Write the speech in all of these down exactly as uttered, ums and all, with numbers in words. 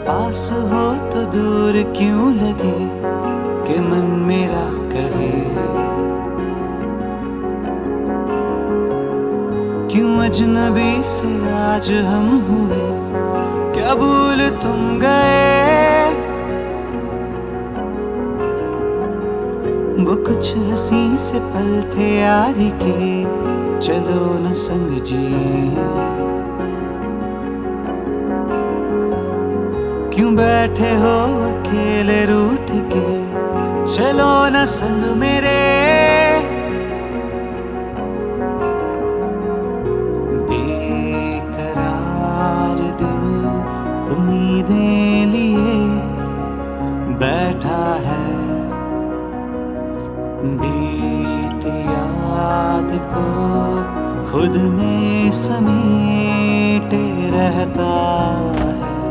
पास हो तो दूर क्यों लगे कि मन मेरा कहे, क्यों अजनबी से आज हम हुए, क्या भूल तुम गए। वो कुछ हंसी से पल थे यारी के, चलो न संग जिए। क्यों बैठे हो अकेले रूठ के, चलो न संग मेरे। बेकरार दिल उम्मीदें लिए बैठा है, बीत याद को खुद में समेटे रहता है।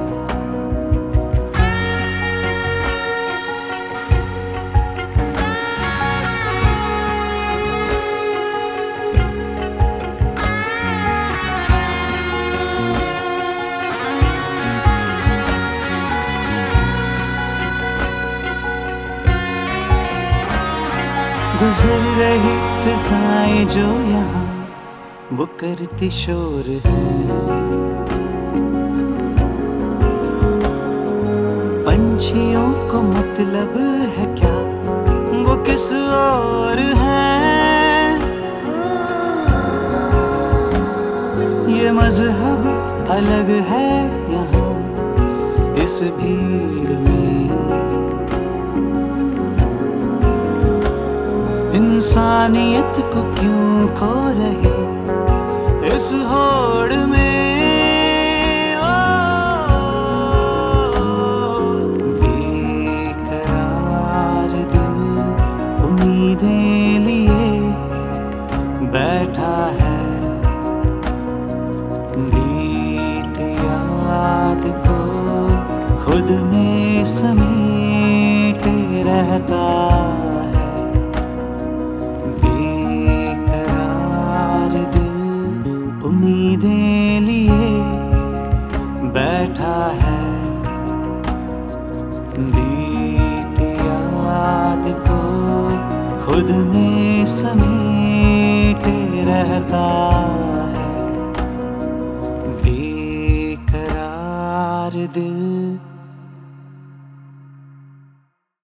गुजर रही फिजाएं जो यहाँ वो करती शोर है, पंछियों को मतलब है क्या वो किस और है। ये मजहब अलग है यहाँ इस भीड़ में, इंसानियत को क्यों खो रहे इस होड़ में। ओ, बेकरार दिल उम्मीदें लिए बैठा है, बीत याद को खुद में समेटे रहता है। उम्मीदें लिए बैठा है, बीत याद को खुद में समेटे रहता